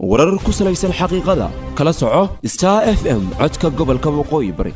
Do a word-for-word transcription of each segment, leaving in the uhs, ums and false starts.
warar ku salaysan xaqiiqada kala soco Star F M codka gobolka waqooyi bari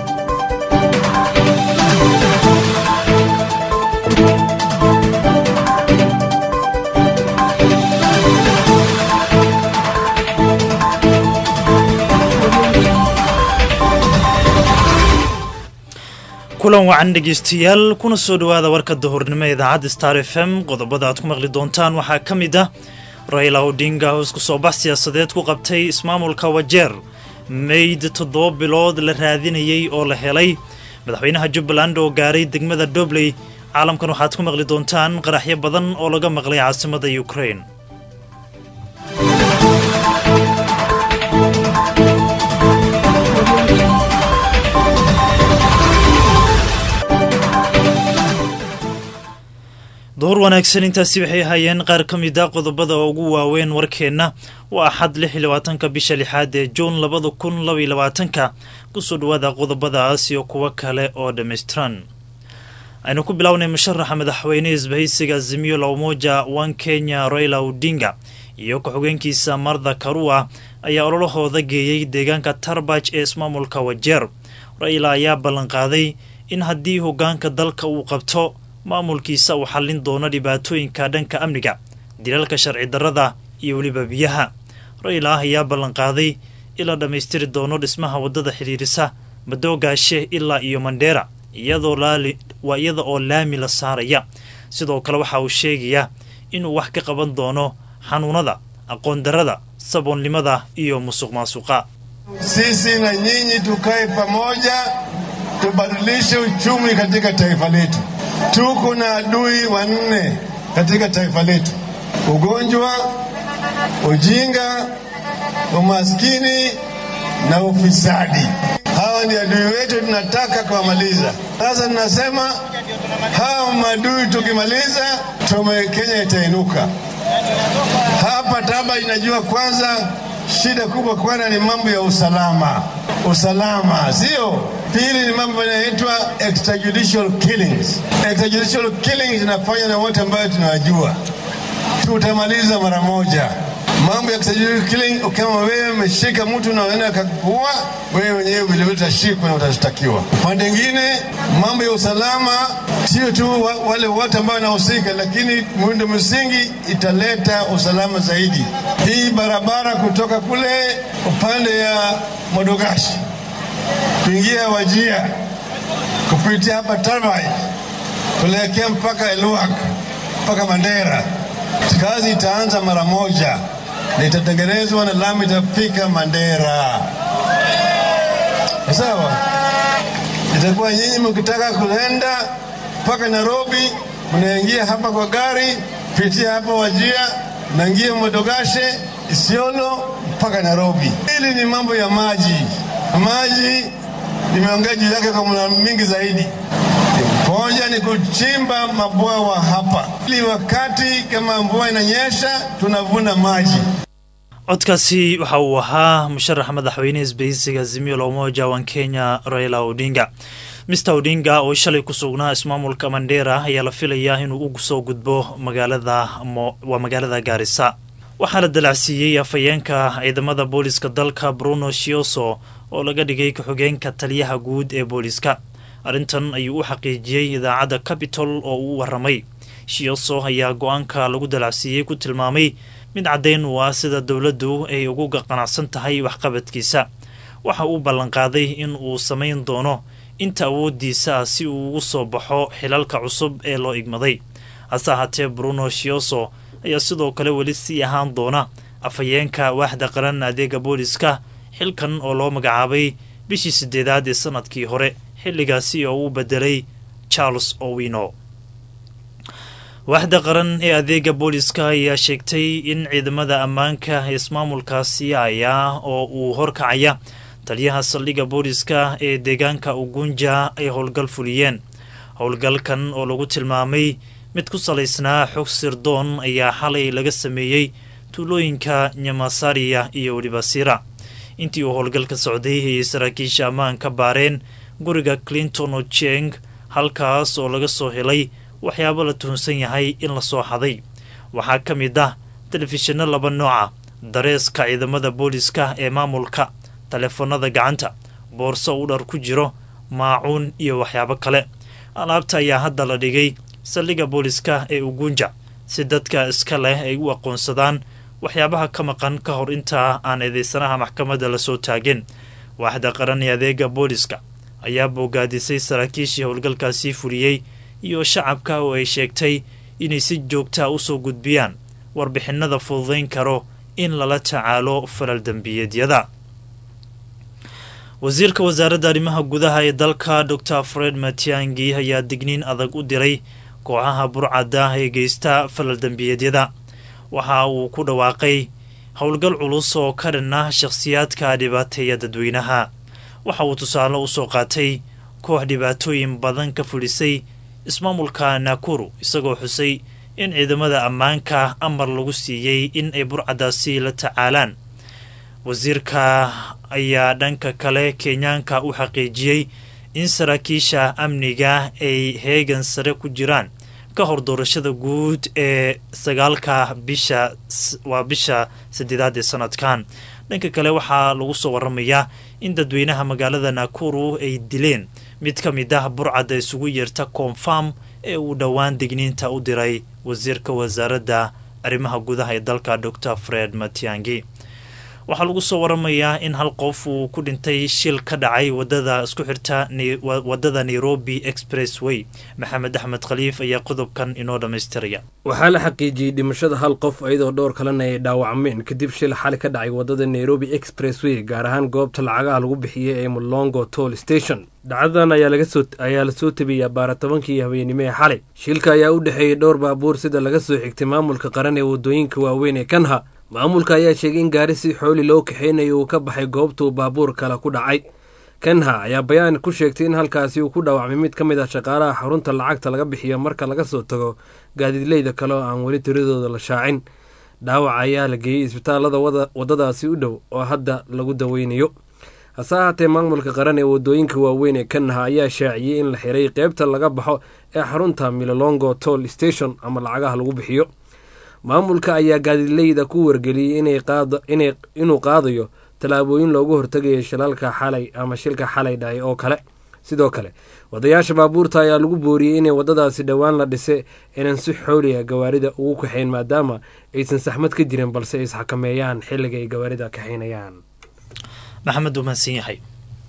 kulan wacan dhegeystayaal kuna soo dhawaada warka duhurnimo ee idaacadda Star F M qodobada aad ku maqli doontaan waxaa ka mid ah Raila Odinga oo isku soo bax siyaasadeed ku qabtay ismaamulka Wajeer meyd toddoba bilood la raadinayay oo la helay madaxweynaha Jubbaland oo gaaray degmada Dobley caalamkan waxaad ku maqli doontaan qaraxyo badan oo laga maqlay caasimadda Ukraine door wanaagsan intaasi waxay hayeen qaar ka mid ah qodobada ugu waaweyn warkeena waa axad lix iyo labaatanka bisha lixaad ee June labada kun laba iyo labaatanka ku soo dhawaada qodobadaas iyo kuwa kale oo dhameystiran aynu ku bilownay musharaxa madaxweyne isbahaysiga Azimio la Umoja One Kenya Raila Odinga iyo ku-xigeenkiisa Martha Karua ayaa ololahooda geeyay deegaanka Tarbaj ee ismaamulka Wajeer Raila ayaa ballan qaaday in haddii hoggaanka dalka uu qabto maamulkiisa uu xallin doono dhibaatooyinka dhanka amniga dilalka sharci darrada iyo waliba biyaha Raila ayaa ballan qaaday ila dhameystiri doono dhismaha wadada xiriirisa Madoogaashe ilaa iyo Mandera iyadoo laali waa iyada oo laami la saaraya sidoo kale waxa uu sheegaya inuu wax ka qaban doono xanuunada aqoon darrada saboonlimada iyo musuqmaasuqa sisi na nyinyi tukae pamoja tubadilishe uchumi katika taifa letu. Tuko na adui wanne katika taifa letu: ugonjwa, ujinga, umaskini na ufisadi. Hawa ni adui wetu, tunataka kuwamaliza. Sasa tunasema hawa madui tukimaliza, tume Kenya itainuka. Hapa Taba inajua kwanza shida kubwa kwana ni mambo ya usalama. Usalama, sio? Pili ni mambo yanaitwa extrajudicial killings. Extrajudicial killings inafanywa na wote ambao tunawajua. Tutamaliza mara moja. Mambo ya extrajudicial killing, kama wewe umeshika mtu na unaenda kukuua, wewe mwenyewe vile vile utashikwa na utashtakiwa. Upande mwingine, mambo ya usalama sio tu wale wote ambao wanahusika, lakini muundo msingi italeta usalama zaidi. Hii barabara kutoka kule upande ya Modogashi kuingia Wajia kupitia hapa Tarbaj kuelekea mpaka Eluak mpaka Mandera, kazi itaanza mara moja na itatengenezwa na lami itafika Mandera. Sawa? Itakuwa nyinyi mkitaka kuenda mpaka Nairobi mnaingia hapa kwa gari, pitia hapa Wajia, naingia Modogashe, Isiolo mpaka Nairobi. Hili ni mambo ya maji. Maji nimeongea juu yake kwa muda mingi zaidi. Moja ni kuchimba mabwawa hapa, ili wakati kama mvua inanyesha tunavuna maji. codkaasi waxa uu ahaa musharaxa madaxweyne isbahaysiga Azimio la Umoja One Kenya Raila Odinga. Mister Odinga oo shalay ku sugnaa ismaamulka Mandera ayaa la filayaa inuu ugu soo gudbo magaalada waa magaalada Garissa. waxaa la dalacsiiyay afayeenka ciidamada booliska dalka Bruno Shioso oo laga dhigay ku-xigeenka taliyaha guud ee booliska. arrintan ayuu u xaqiijiyay idaacadda Capital oo uu waramay. Shioso ayaa go'aanka lagu dalacsiiyay ku tilmaamay mid cadeyn u ah sida dawladdu ay ugu qanacsan tahay waxqabadkiisa. waxa uu ballan qaaday in uu sameyn doono inta awoodiisa si uu ugu soo baxo xilalka cusub ee loo igmaday. hase ahaatee Bruno Shioso ayaa sidoo kale weli sii ahaan doona afayeenka waaxda qaran adeega booliska xilkan oo loo magacaabay bishii sideedaad ee sanadkii hore xilligaasi oo uu bedelay Charles Owino. waaxda qaran ee adeega booliska ayaa sheegtay in ciidamada ammaanka ee ismaamulkaasi ayaa oo uu horkacaya taliyaha saldhigga booliska ee deegaanka Ugunja ay howlgal fuliyeen. howlgalkan oo lagu tilmaamay mid ku salaysnaa xog sirdoon ayaa xalay laga sameeyay tuulooyinka Nyamasaria iyo Wibasira. intii uu howlgalka socday ay saraakiisha ammaanka baareen guriga Clinton Ochieng halkaas oo laga soo helay waxyaabo la tuhunsan yahay in la soo xaday. waxaa ka mid ah telefishinno laba nooca dareeska ciidamada booliska ee maamulka, taleefanada gacanta, boorso u dhar ku jiro, maacuun iyo waxyaabo kale. alaabta ayaa hadda la dhigay saldhigga booliska ee Ugunja si dadka iska leh ay u aqoonsadaan waxyaabaha ka maqan ka hor inta aan eedeysanaha maxkamadda la soo taagin. waaxda qaran ee adeega booliska ayaa bogaadisay saraakiishii howlgalkaasi fuliyey iyo shacabka oo ay sheegtay inay si joogta u soo gudbiyaan warbixinada fududayn karo in lala tacaalo falal dambiyeedyada. wasiirka wasaaradda arrimaha gudaha ee dalka Doctor Fred Matiang'i ayaa digniin adag u diray kooxaha burcadda ee geysta falal dambiyeedyada. waxa uu ku dhawaaqay howlgal culus oo ka dhan ah shakhsiyaadka dhibaateeya dadweynaha. waxa uu tusaale u soo qaatay koox dhibaatooyin badan ka fulisay ismaamulka Nakuru, isagoo xusay in ciidamada ammaanka amar lagu siiyey in ay burcadaasi la tacaalaan. wasiirka ayaa dhanka kale Kenyaanka u xaqiijiyey in saraakiisha amniga ay heegan sare ku jiraan ka hor doorashada guud ee sagaalka bisha waa bisha saddeedaad ee sanadkan. dhanka kale waxaa lagu soo waramayaa in dadweynaha magaalada Nakuru ay dileen mid ka mid ah burcadda isugu yeerta Confirm ee uu dhowaan digniinta u diray wasiirka wasaaradda arrimaha gudaha ee dalka Doctor Fred Matiang'i. waxaa lagu soo waramayaa in hal qof uu ku dhintay shil ka dhacay wadada isku xirta wadada Nairobi Expressway. Maxamed Axmed Khaliif ayaa qodobkan inoo dhamaystiraya. waxaa la xaqiijiyey dhimashada hal qof iyadoo dhowr kalena ay dhaawacmeen kadib shil xali ka dhacay wadada Nairobi Expressway, gaar ahaan goobta lacagaha lagu bixiyey ee Mulongo Toll Station. dhacdadan ayaa laga soo ayaa la soo tabiyay baara tobankii habeenimo ee xalay. shilka ayaa u dhaxeeyay dhowr baabuur sida laga soo xigtay maamulka qaran ee wadooyinka waaweyn ee Kanha. maamulka ayaa sheegay in gaari si xooli loo kaxeynayo uu ka baxay goobtuu baabuur kale ku dhacay. Kanha ayaa bayaan ku sheegtay in halkaasi uu ku dhaawacmay mid ka mid ah shaqaalaha xarunta lacagta laga bixiyo marka laga soo tago gaadiidleyda kale oo aan weli tiradooda la shaacin. dhaawaca ayaa la geeyey isbitaalada wadadaasi u dhow oo hadda lagu daweynayo. hase ahaatee maamulka qaran ee wadooyinka waaweyn ee Kanha ayaa shaaciyey in la xiray qaybta laga baxo ee xarunta Mulongo Toll Station ama lacagaha lagu bixiyo. maamulka ayaa gaadiidleyda ku wargeliyey inay qaado inay inuu qaadayo talaabooyin loogu hortagayo shilalka xalay ama shilka xalay dhacay oo kale. sidoo kale wadayaasha baabuurta ayaa lagu booriyey inay wadadaasi dhowaan la dhisay inaan si xooliya gawaarida ugu kaxayn maadaama aysan saxmad ka jirin balse is xakameeyaan xilliga ay gawaarida kaxaynayaan. maxamed umaansan yahay.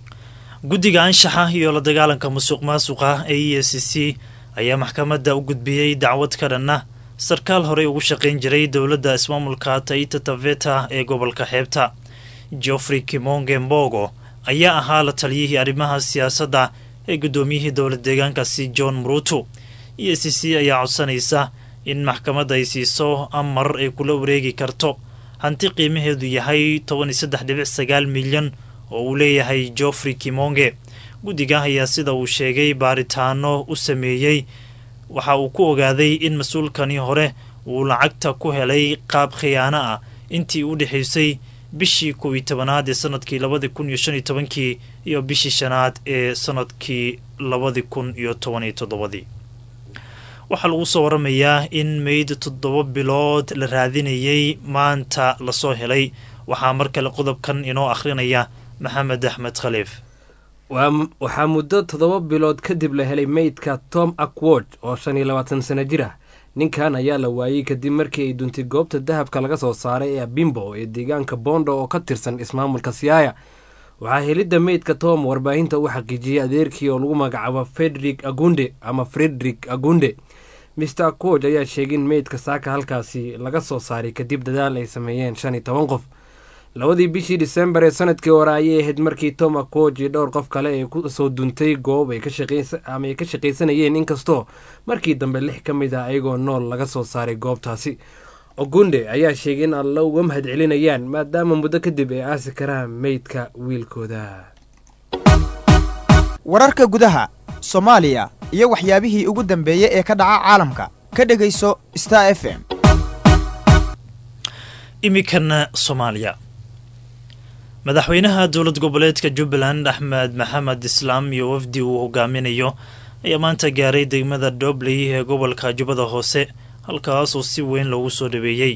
guddiga anshaxa iyo la dagaalanka musuq maasuqa ee E A C C ayaa maxkamadda u gudbiyey dacwad ka dhan ah sarkaal horey ugu shaqayn jiray dowladda ismaamulka Taita Taveta ee gobolka xeebta. Geoffrey Kimonge Mbogo ayaa ahaa la taliyihii arrimaha siyaasadda ee gudoomiyihii dowlad deegaankaasi John Mrutu. E A C C ayaa codsanaysa in maxkamadda ay siiso amar ay kula wareegi karto hanti qiimaheedu yahay toban iyo saddex dhibic sagaal milyan oo uu leeyahay Geoffrey Kimonge. guddiga ayaa sida uu sheegay baaritaano u sameeyey waxa uu ku ogaaday in mas-uulkani hore uu lacagta ku helay qaab khiyaano ah intii u dhexaysay bishii kow iyo tobanaad ee sanadkii labadi kun iyo shan iyo tobankii iyo bishii shanaad ee sanadkii labadi kun iyo toban iyo toddobadii. waxaa lagu soo waramayaa in meyd toddoba bilood la raadinayay maanta lasoo helay. waxaa mar kale qodobkan inoo akhrinaya Maxamed Axmed Khaliif. waxaa muddo toddoba bilood kadib la helay meydka Tom Ackwood oo shan iyo labaatan sano jir ah. ninkan ayaa la waayey kadib markii ay duntay goobta dahabka laga soo saaray ee Bimbo ee deegaanka Bondo oo ka tirsan ismaamulka Siaya. waxaa helidda meydka Tom warbaahinta u xaqiijiyey adeerkii oo lagu magacaabo Frederick Agunde ama Frederick Agunde. mister Ackwood ayaa sheegay in meydka saaka halkaasi laga soo saaray kadib dadaal ay sameeyeen shan iyo toban qof. labadii bishii December ee sanadkii hore ayay ahayd markii Tom Ackwood iyo dhowr qof kale ay ku soo duntay goob ay ka shaqeysan ama ay ka shaqeysanayeen inkastoo markii dambe lix ka mid ah ayagoo nool laga soo saaray goobtaasi. Ogunde ayaa sheegay in alla uga mahad celinayaan maadaama muddo kadib ay aasi karaan meydka wiilkooda. wararka gudaha Soomaaliya iyo waxyaabihii ugu dambeeyay ee ka dhaca caalamka ka dhageyso Star F M. imikana Soomaaliya. madaxweynaha dowlad goboleedka Jubbaland Axmed Maxamed Islaam iyo wafdi uu hogaaminayo ayaa maanta gaaray degmada Dobley ee gobolka Jubbada Hoose halkaas oo si weyn loogu soo dhaweeyay.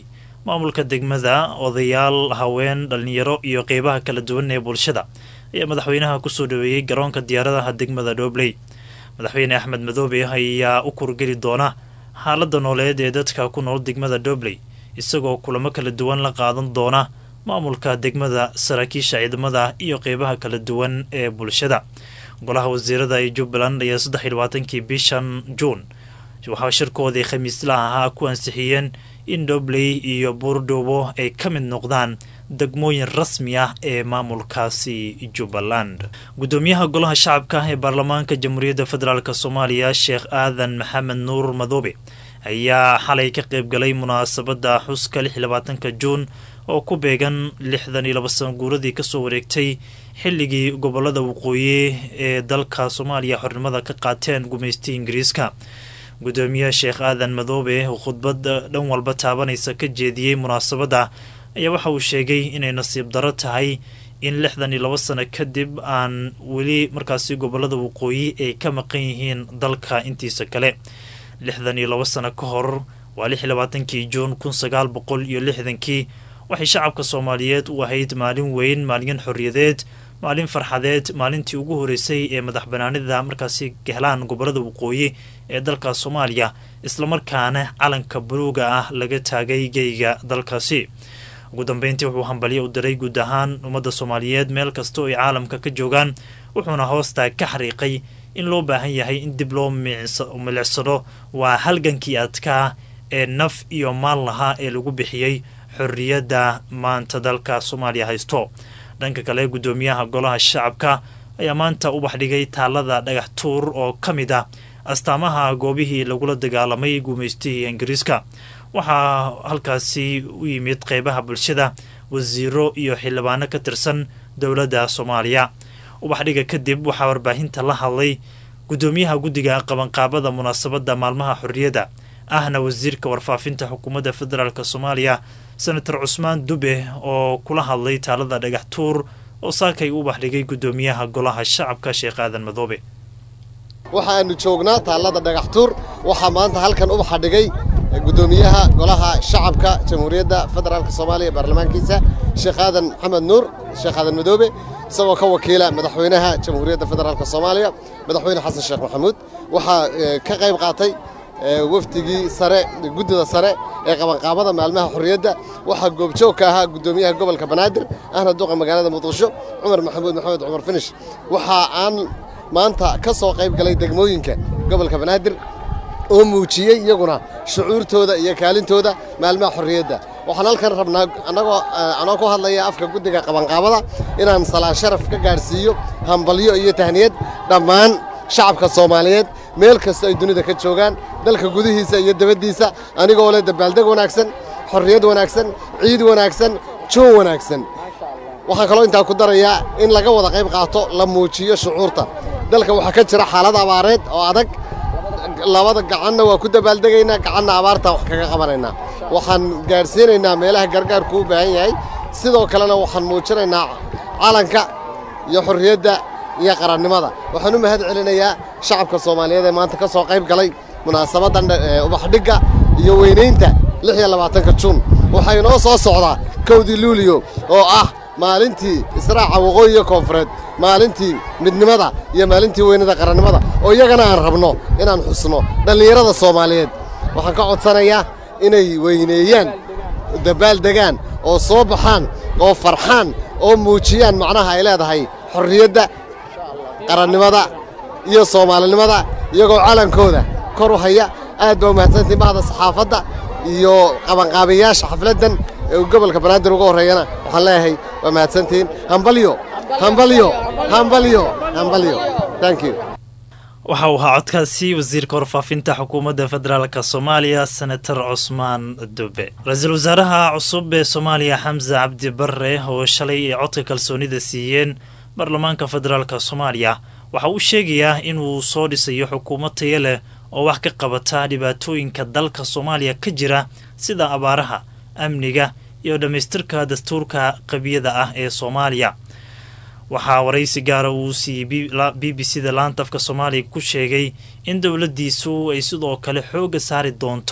maamulka degmada odayaal haween dhalinyaro iyo qeybaha kala duwan ee bulshada ayaa madaxweynaha kusoo dhaweeyey garoonka diyaaradaha degmada Dhobley. madaxweyne Axmed Madoobe ayaa u kurgeli doona xaaladda nololeed ee dadka ku nool degmada Dhobley isagoo kulamo kala duwan la qaadan doona maamulka degmada, saraakiisha ciidamada iyo qeybaha kala duwan ee bulshada. golaha wasiirada ee Jubbaland ayaa saddex iyo labaatankii bishan Juun waxaa shirkoodii khamiislaha ahaa ku ansixiyeen in Dhobley iyo Buurdhuubo ay ka mid noqdaan degmooyin rasmi ah ee maamulkaasi Jubbaland. gudoomiyaha golaha shacabka ee baarlamaanka Jamhuuriyadda Federaalk Soomaaliya Sheekh Aadan Maxamed Nuur Madoobe ayaa xalay ka qayb galay munaasabada xuska lix iyo labaatanka Juun oo ku beegan lixdan iyo laba sano guuradii kasoo wareegtay xilligii gobolada waqooyi ee dalka Soomaaliya xornimada ka qaateen gumaystiga Ingiriiska. gudoomiyaha Sheekh Aadan Madoobe oo khudbad dhan walba taabanaysa ka jeediyey munaasabada ayaa waxa uu sheegay inay nasiib daro tahay in lixdan iyo laba sano kadib aan weli markaasi gobolada waqooyi ay ka maqan yihiin dalka intiisa kale. lixdan iyo laba sano ka hor waa lix iyo labaatankii Juun kun sagaal boqol iyo lixdankii waxay shacabka Soomaaliyeed u ahayd maalin weyn, maalin xorriyadeed, maalin farxadeed, maalintii ugu horeysay ee madax banaanida markaasi gahlaan gobolada waqooyi ee dalka Soomaaliya, isla markaana calanka buluuga ah laga taagay geyga dalkaasi. ugu dambeyntii wuxuu hambaliyo u diray guud ahaan ummadda Soomaaliyeed meel kasta oo ay caalamka ka joogaan, wuxuuna hoosta ka xariiqay in loo baahan yahay in dib loo milicsado waa halgankii adkaa ee naf iyo maal lahaa ee lagu bixiyey xorriyadda maanta dalka Soomaaliya haysto. dhanka kale gudoomiyaha golaha shacabka ayaa maanta u baxdhigay taalada dhagax tuur oo ka mid ah astaamaha goobihii lagula dagaalamay gumaystigii Ingiriiska. waxaa halkaasi u yimid qeybaha bulshada, wasiiro iyo xildhibaano ka tirsan dowladda Soomaaliya. ubaxdhiga kadib waxaa warbaahinta la hadlay gudoomiyaha guddiga qabanqaabada munaasabada maalmaha xorriyadda ahna wasiirka warfaafinta xukuumadda federaalk Soomaaliya Senator Cusmaan Dube oo kula hadlay taalada dhagax tuur oo saakay u baxdhigay gudoomiyaha golaha shacabka Sheekh Aadan Madoobe. waxaanu joognaa taalada dhagax tuur waxaa maanta halkan u baxdhigay gudoomiyaha golaha shacabka Jamhuuriyadda Federaalk Soomaaliya baarlamaankiisa Sheekh Aadan Maxamed Nuur Sheekh Aadan Madoobe isagoo ka wakiila madaxweynaha Jamhuuriyadda Federaalk Soomaaliya madaxweyne Xasan Sheekh Maxamuud. waxaa ka qayb qaatay waftigii sare guddida sare ee qabanqaabada maalmaha xorriyadda. waxaa goobjoog ka ahaa gudoomiyaha gobolka Banaadir ahna duqa magaalada Muqdisho Cumar Maxamuud Maxamed Cumar Finish. waxa aan maanta ka soo qayb galay degmooyinka gobolka Banaadir oo muujiyay iyaguna shucuurtooda iyo kaalintooda maalmaha xorriyadda. waxaan halkan rabnaa anagoo anoo ku hadlaya afka guddiga qabanqaabada inaan salaan sharaf ka gaarsiiyo hambalyo iyo tahniyad dhammaan shacabka Soomaaliyeed meel kasta ay dunida ka joogaan, dalka gudihiisa iyo dibaddiisa, anigoo leh dabaaldeg wanaagsan, xorriyad wanaagsan, ciid wanaagsan, joog wanaagsan. waxaan kaloo intaa ku darayaa in laga wada qayb qaato la muujiyo shucuurta. dalka waxaa ka jira xaalad abaareed oo adag, labada gacanna waa ku dabaaldegaynaa, gacanna abaarta wax kaga qabanaynaa. waxaan gaarsiinaynaa meelaha gargaarku u baahan yahay, sidoo kalena waxaan muujinaynaa calanka iyo xorriyadda iyo qarannimada. waxaan u mahad celinayaa shacabka Soomaaliyeed ee maanta ka soo qayb galay munaasabadan ubaxdhigga iyo weynaynta lix iyo labaatanka Juun. waxay noo soo socdaa kowdii Luulyo oo ah maalintii israaca waqooyi iyo koonfureed, maalintii midnimada iyo maalintii weynada qarannimada oo iyagana aan rabno inaan xusno dhalinyarada Soomaaliyeed. waxaan ka codsanayaa inay weyneeyaan, dabaaldegaan oo soo baxaan oo farxaan oo muujiyaan macnaha ay leedahay xorriyadda, qarannimada iyo Soomaalinimada iyagoo calankooda kor u haya. aad baa mahadsantiin bahda saxaafadda iyo qabanqaabiyaasha xafladan ee gobolka Banaadir ugu horeeyana waxaan leeyahay waa mahadsantiin. hambalyo hambalyo hambalyo hambalyo. thank you. waxa uu ahaa codkaasi wasiirka warfaafinta xukuumadda federaalk Soomaaliya Senator Cusmaan Dube. ra-iisul wasaaraha cusub ee Soomaaliya Xamza Cabdi Barre oo shalay ay codka kalsoonida siiyeen baarlamaanka federaalk Soomaaliya waxa uu sheegayaa inuu soo dhisayo xukuumad tayo leh oo wax ka qabata dhibaatooyinka dalka Soomaaliya ka jira sida abaaraha, amniga iyo dhamaystirka dastuurka qabiyada ah ee Soomaaliya. waxaa waraysi gaara uu siiyey B B C da laanta afka Soomaaliya ku sheegay in dowladdiisu ay sidoo kale xooga saari doonto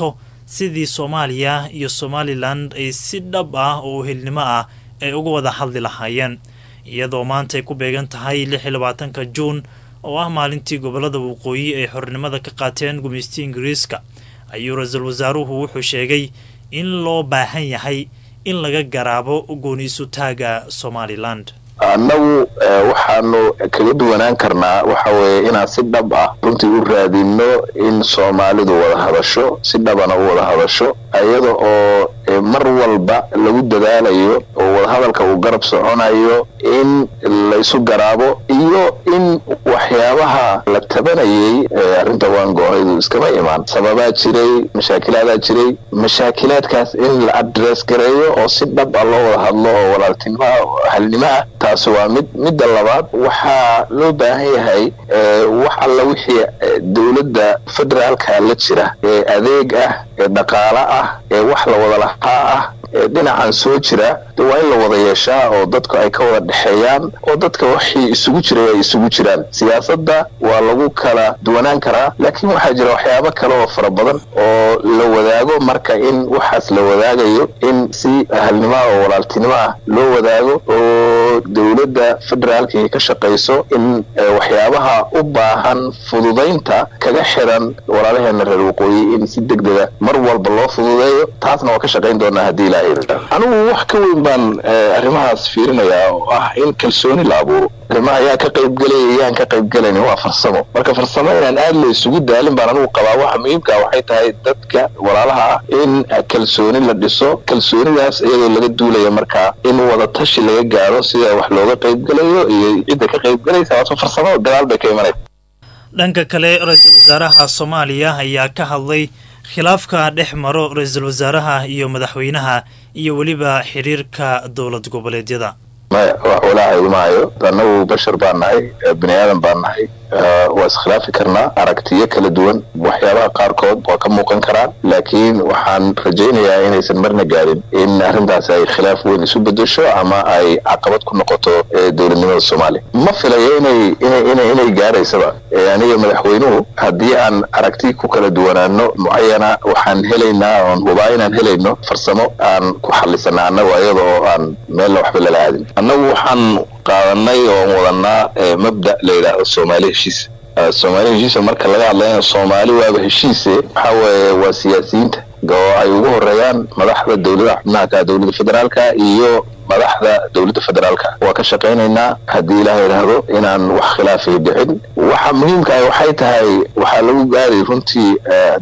sidii soomaaliya iyo somalilan ay si dhab ah oo helnimo ah ay uga wada hadli lahaayeen. iyadoo maanta ay ku beegan tahay lix iyo labaatanka juun oo ah maalintii gobolada waqooyi ay xornimada ka qaateen gumaystiga ingiriiska, ayuu ra-iisul wasaaruhu wuxuu sheegay in loo baahan yahay in laga garaabo gooniisu taaga somalilan. annagu waxaanu kaga duwanaan karnaa waxa weeye inaan si dhab ah runtii u raadino in Soomaalidu wada hadasho, si dhabana u wada hadasho, iyada oo mar walba lagu dadaalayo oo wada hadalka uu garab soconayo in la isu garaabo iyo in waxyaabaha la tabanayay arrinta waan gooyay iskama imaan sababaa jiray, mashaakilaad jiray, mashaakilaadkaas in la address gareeyo oo si dhab ah loo wada hadlo oo walaaltinimo halnimo taas waa mid midda labaad. waxaa loo baahan yahay wax alla wixii dawladda federaalka la jira ee adeeg ah ee dhaqaale ah ee wax la wada lahaa ah dhinacan soo jira waa in la wada yeeshaa oo dadku ay ka wada dhexeeyaan oo dadka wixii isugu jiray ay isugu jiraan. siyaasadda waa lagu kala duwanaan karaa, laakiin waxaa jira waxyaabo kale oo fara badan oo la wadaago. marka in waxaas la wadaagayo in si halnimo oo walaaltinimo ah loo wadaago oo dawladda federaalka ka shaqeyso in waxyaabaha u baahan fududeynta kaga xiran walaalaheena reer waqooyi in si degdeg ah mar walba loo fududeeyo. taasna waa ka shaqeyn doonaa haddii la anigu wax ka weyn baan arrimahaas fiirinayaa oo ah in kalsooni la abuuro. arrimaha ayaa ka qaybgalaya iyaan ka qaybgalayn waa farsamo, marka farsamo inaan aad la isugu daalin baan anigu qabaa. waxa muhiimka waxay tahay dadka walaalaha ah in kalsooni la dhiso, kalsoonidaas iyadoo laga duulaya markaa in wada tashi laga gaaro sida wax looga qaybgalayo iyo cidda ka qaybgalaysa. waa farsamo gadaal bay ka imanaysa. dhanka kale ra-iisul wasaaraha Soomaaliya ayaa ka hadlay khilaafka dhex maro ra-iisul wasaaraha iyo madaxweynaha iyo weliba xiriirka dowlad goboleedyada. maya wax walaahay maayo, annagu bashar baan nahay, bini aadan baan nahay, waa iskhilaafi karnaa aragtiyo kala duwan. waxyaabaha qaarkood waa ka muuqan karaan, laakiin waxaan rajaynayaa inaysan marna gaarin in arrintaas ay khilaaf weyn isu bedesho ama ay caqabad ku noqoto dowladnimada Soomaaliya. ma filayo inay inay inay gaaraysaba aniga madaxweynuhu haddii aan aragti ku kala duwanaano mucayana waxaan helaynaa oon hubaa inaan helayno farsamo aan ku xallisana annagu iyada oo aan meel waxba lala aadin. annagu waxaan qaadanay oo wadanaa mabda la yidhaahdo Soomaali heshiis. Soomaali heshiis marka laga hadlayo Soomaali waaba heshiise waxa weeye waa siyaasiyiinta oo ay ugu horeeyaan madaxda dawladda xubnaha ka dawladda federaalka iyo madaxda dawladda federaalka. waa ka shaqeynaynaa haddii ilaahay yiraahdo inaan wax khilaafi dhicin. waxa muhiimka ah waxay tahay waxa lagu gaaray runtii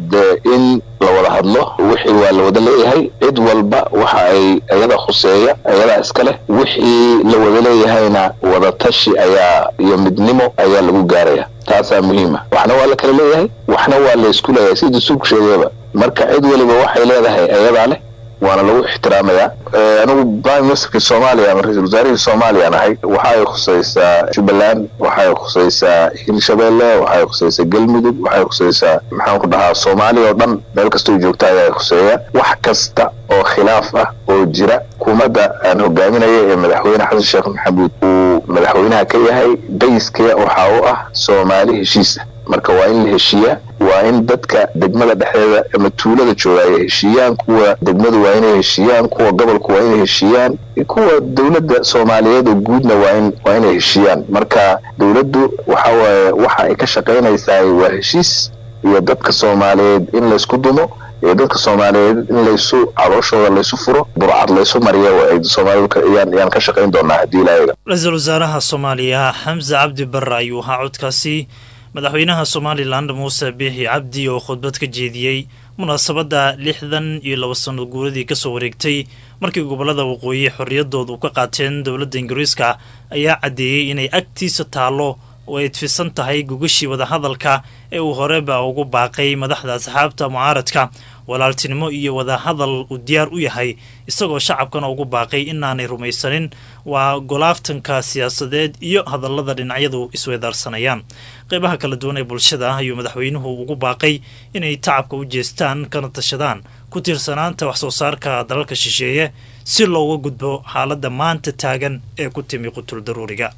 in la wada hadlo wixii waa la wada leeyahay, cid walba waxa ay ayada khuseeya ayada iska leh, wixii la wada leeyahayna wada tashi ayaa iyo midnimo ayaa lagu gaaraya. taasaa muhiima. waxna waa la kala leeyahay, waxna waa la isku leeyahay sida dastuurku sheegayba. marka cid waliba waxay leedahay ayadaa leh waana lagu ixtiraamayaa. anigu prime ministerka Soomaaliya ama ra-iisul wasaarihii Soomaaliya nahay waxay khusaysaa Jubbaland, waxay khusaysaa Hirshabeelle, waxay khusaysaa Galmudug, waxay khusaysaa maxaan ku dhahaa Soomaaliya oo dhan meel kasta oo joogta ayaa khuseeya. wax kasta oo khilaaf ah oo jira kumadda aan hogaaminayo ee madaxweyne Xasan Sheekh Maxamuud uu madaxweynaha ka yahay bayskee waxa uu ah Soomaali heshiis. marka waa in la heshiiyaa, waa in dadka degmada dhexdeeda ama tuulada jooga ay heshiiyaan, kuwa degmadu waa inay heshiiyaan, kuwa gobolku waa inay heshiiyaan, kuwa dawladda Soomaaliyeed oo guudna waa in waa inay heshiiyaan. marka dawladdu waxa waaye waxa ay ka shaqeynaysaa waa heshiis iyo dadka Soomaaliyeed in la isku dumo iyo dadka Soomaaliyeed in la isu calooshooda la isu furo, burcad la isu mariyo oo ay Soomaaliyeed yaan yaan ka shaqeyn doonaa haddii la eego. ra-iisul wasaaraha Soomaaliya Xamse Cabdi Barre ayuu ahaa codkaasi. madaxweynaha Somaliland Muuse Biixi Cabdi oo khudbad ka jeediyey munaasabadda lixdan iyo laba sano guuradii ka soo wareegtay markii gobolada waqooyi xorriyadoodu ka qaateen dowladda Ingiriiska ayaa cadeeyay inay agtiisa taalo oo ay tfisan tahay gogashii wada hadalka ee uu horeba ugu baaqay madaxda asxaabta mucaaradka walaaltinimo iyo wada hadal uu diyaar u yahay isagoo shacabkana ugu baaqay inaanay rumaysanin waa golaaftanka siyaasadeed iyo hadallada dhinacyadu isweedaarsanayaan. qaybaha kala duwan ee bulshada ayuu madaxweynuhu ugu baaqay inay tacabka u jeestaan kana tashadaan ku tiirsanaanta wax soo saarka dalalka shisheeye si looga gudbo xaaladda maanta taagan ee ku timi qutul daruuriga.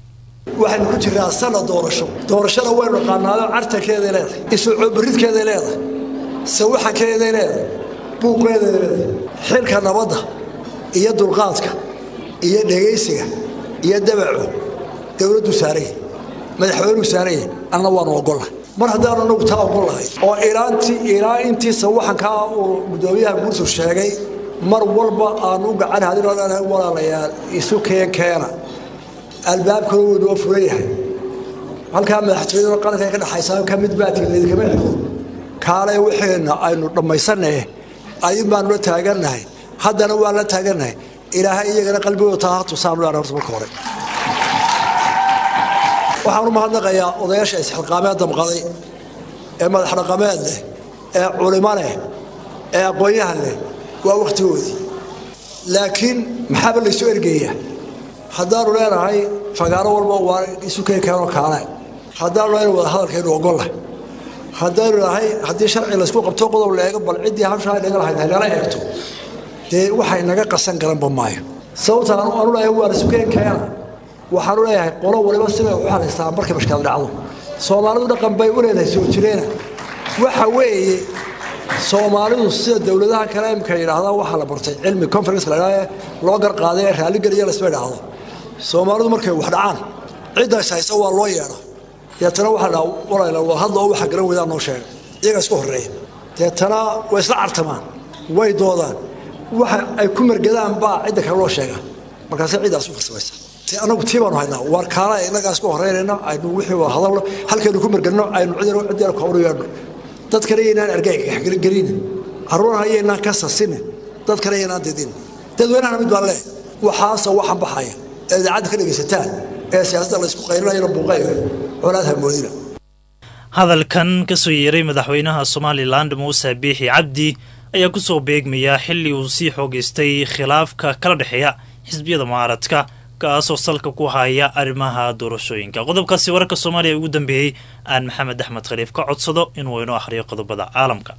waxaan ku jiraa sanad doorasho doorashada waynu qaanaado cartankeeda leedahay isu cubridkeeda leedahay sawaxankeeda leedahay buuqeedeeda xilka nabadda iyo dulqaadka iyo dhegaysiga iyo dabaco dowladdu saarayay madaxweynuhu saarayay anna waanu ogollahay mar haddaan anagu taa ogollahay oo ilaantii ilaa intiisa waxankaa uu guddoomiyaha guurtu sheegay mar walba aanu u gacan hadinoo dhan walaalayaal isu keen keena albaabkuna wuu inoo furan yahay halkaa madaxtooyada qaranka ka dhaxaysaa ka mid baa tigleedi kama xigo kaalay waxayna aynu dhammaysannaye ayun baanu la taagannahay haddana waan la taagannahay ilaahay iyagana qalbigooda taa ha tusaanu leena horta marka hore waxaan u mahadnaqayaa odayaasha isxilqaameed damqaday ee madax dhaqameed leh ee culimo leh ee aqoon-yahan leh waa wakhtigoodii laakiin maxaaba laysu ergeeyaa haddaanu leenahay fagaaro walba waa isu keen keenoo kaale haddaanu leenahay wada hadalkaynu ogollahay haddaynu nahay haddii sharci laysku qabto qodob la eego bal ciddii habshaa naga lahayd haynala eegto dee waxay naga qasan garanba maayo sababtaan aanu leeyahay waa isu keen keena waxaanu leeyahay qolo waliba sibay u xalaystaan markay mashkaad dhacdo soomaalidu dhaqan bay u leedahay soo jireena waxa weeye soomaalidu sida dowladaha kale imka yidhaahdaa waxaa la bartay cilmi conference la yidhahdaa loo garqaaday ee raalligeliya laysma idhaahdo soomaalidu markay wax dhacaan ciddaas haysa waa loo yeedha deetana waxaa dhaa walayla waa hadla oo waxa garan weydaan noo sheega iyagaa isku horreeya deetana way isla cartamaan way doodaan waxa ay ku margadaan baa cidda kale loo sheega markaasay ciddaas u farsamaysa anagu tii baanu haynaa waar kaala innagaa isku horreynayna aynu wixii waa hadalno halkaynu ku margadno aynu cidina ciddina kooru yeedhno dad kale yaynaan argagaxgelinin carruurna yaynaan ka sasinin dad kale yaynaan didin dadweynahana mid baan leh waxaase waxaan baxaya ee idaacadda ka dhegaysataan ee siyaasadda laysku qaylinayana buuqayga colaad hamoodina hadalkan ka soo yeeray madaxweynaha somalilan muuse biixi cabdi ayaa ku soo beegmaya xilli uu sii xoogaystay khilaafka kala dhexeeya xisbiyada mucaaradka kaasoo salka ku haya arrimaha doorashooyinka qodobkaasi wararka soomaaliya ugu dambeeyey aan maxamed axmed khaliif ka codsado inuu inoo akhriyo qodobada caalamka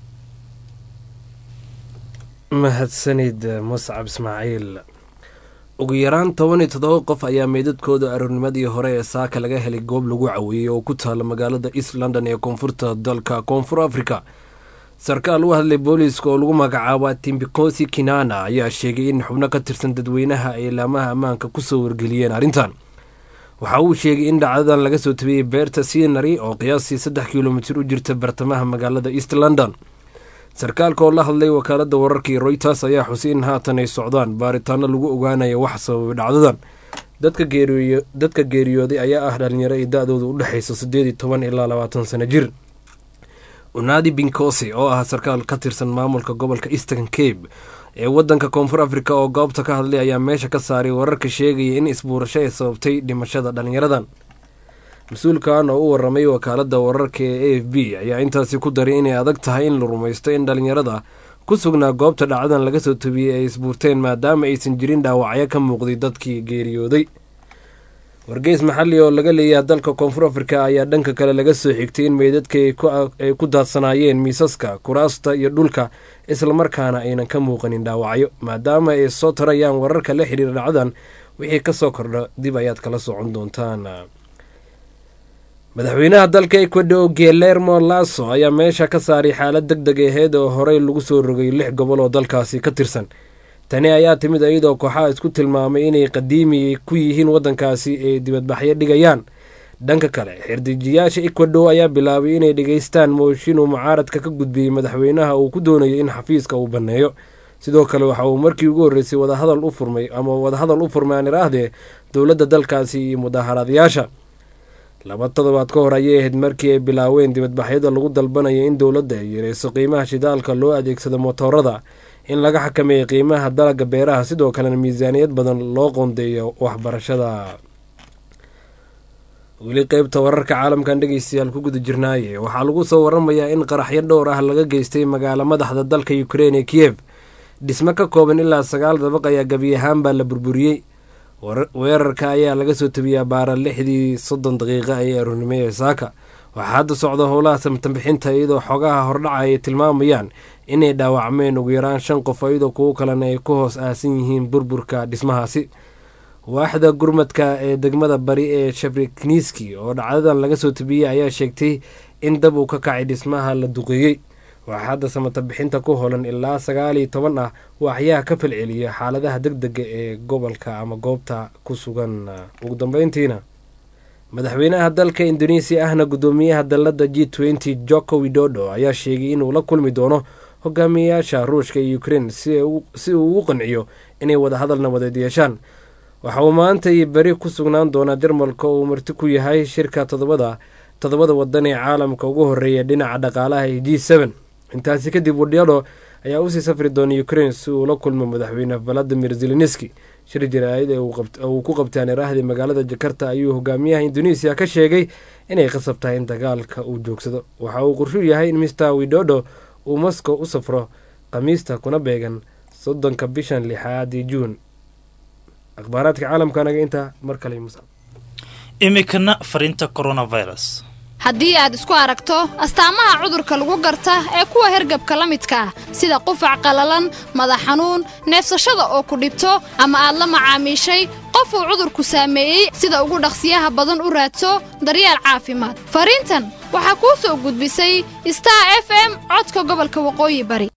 mahadsanid muscab ismaaciil ugu yaraan toban iyo toddoba qof ayaa meydadkooda aroornimadii hore ee saaka laga helay goob lagu caweeyey oo ku taala magaalada east london ee koonfurta dalka koonfur africa sarkaal u hadlay booliiska oo lagu magacaaba timbikosi kinana ayaa sheegay in xubno ka tirsan dadweynaha ay laamaha ammaanka kusoo wargeliyeen arrintan waxa uu sheegay in dhacdadan laga soo tabiyey beerta sinary oo qiyaastii saddex kilomitir u jirta bartamaha magaalada east london sarkaalka oo la hadlay wakaaladda wararkii royters ayaa xusay in haatan ay socdaan baaritaano lagu ogaanayo wax sababay dhacdadan dadka geeriyooday ayaa ah dhalinyaro ay da-dooda u dhexayso siddeed iyo toban ilaa labaatan sano jir unadi binkosi oo ah sarkaal ka tirsan maamulka gobolka eastern cape ee wadanka koonfur africa oo goobta ka hadlay ayaa meesha ka saaray wararka sheegaya in isbuurasho ay sababtay dhimashada dhalinyaradan mas-uulkan oo u waramay wakaaladda wararka ee a f b ayaa intaasi ku daray inay adag tahay in la rumaysto in dhalinyarada ku sugnaa goobta dhacdadan laga soo tabiyey ay isbuurteen maadaama aysan jirin dhaawacyo ka muuqday dadkii geeriyooday wargeys maxalli oo laga leeyaha dalka koonfur africa ayaa dhanka kale laga soo xigtay in meydadka ay ku daadsanaayeen miisaska kuraasta iyo dhulka islamarkaana aynan ka muuqanin dhaawacyo maadaama ay soo tarayaan wararka la xidhiira dhacdadan wixii ka soo kordha dib ayaad kala socon doontaan madaxweynaha dalka ecuador guillermo lasso ayaa meesha ka saaray xaalad deg deg aheyd oo horey lagu soo rogay lix gobol oo dalkaasi ka tirsan tani ayaa timid iyadoo kooxaha isku tilmaamay inay qadiimi ku yihiin waddankaasi ay dibadbaxyo dhigayaan dhanka kale xirdijiyaasha ecuador ayaa bilaabay inay dhegaystaan mooshin uu mucaaradka ka gudbiyey madaxweynaha uu ku doonayo in xafiiska uu banneeyo sidoo kale waxa uu markii ugu horreysay wadahadal u furmay ama wadahadal u furmay aan iraahdee dowladda dalkaasi iyo mudaaharaadayaasha laba toddobaad ka hor ayay ahayd markii ay bilaaween dibadbaxyada lagu dalbanaya in dowladda ay yareyso qiimaha shidaalka loo adeegsado motoorada in laga xakameeyo qiimaha dalagga beeraha sidoo kalena miisaaniyad badan loo qoondeeyo waxbarashada weli qeybta wararka caalamkan dhegeystayaal ku guda jirnaaye waxaa lagu soo waramayaa in qaraxyo dhowr ah laga geystay magaalo madaxda dalka ukrein ee kiyev dhismo ka kooban ilaa sagaal dabaq ayaa gebi ahaan baa la burburiyey weerarka ayaa laga soo tabiyaa baara lixdii soddon daqiiqa ee aroornimo ee saaka waxaa hadda socda howlaha samtanbixinta iyadoo xogaha hordhaca ay tilmaamayaan inay dhaawacmeen ugu yaraan shan qof iyadoo kuwo kalena ay ku hoos aasan yihiin burburka dhismahaasi waaxda gurmadka ee degmada bari ee shabrikniski oo dhacdadan laga soo tabiyey ayaa sheegtay in dab uu ka kacay dhismaha la duqeeyey waxaa hadda samata bixinta ku holan ilaa sagaal iyo toban ah waaxyaha ka falceliya xaaladaha degdega ee gobolka ama goobta ku sugan. ugu dambeyntiina madaxweynaha dalka Indonesia ahna gudoomiyaha dalada G twenty Joko Widodo ayaa sheegay inuu la kulmi doono hogaamiyayaasha Ruushka iyo Ukraine si uu u qanciyo inay wada hadal nabadeed yeeshaan. waxa uu maanta iyo bari ku sugnaan doona Jarmalka oo marti ku yahay shirka todobada todobada wadan ee caalamka ugu horeeya dhinaca dhaqaalaha ee G seven. intaasi kadib Widodo ayaa u sii safri doona Ukraine si uu la kulmo madaxweyne Volodymyr Zelensky. shir jiraayad ee uu ku qabtaan raahdi magaalada Jakarta ayuu hogaamiyaha Indonesia ka sheegay inay qasabtahay in dagaalka uu joogsado. waxa uu qorshu yahay in Mister Widodo uu Moscow u safro Khamiista kuna beegan soddonka bishan lixaad ee June. akhbaaraadka caalamka naga inta mar kale Musa. imikana farinta coronavirus. haddii aad isku aragto astaamaha cudurka lagu garta ee kuwa hergabka la midka ah sida qufac qalalan, madax xanuun, neefsashada oo ku dhibto ama aad la macaamiishay qof uu cudurku saameeyey, sida ugu dhaqsiyaha badan u raadso daryeel caafimaad. fariintan waxaa kuu soo gudbisay Star F M codka gobolka Waqooyi Bari.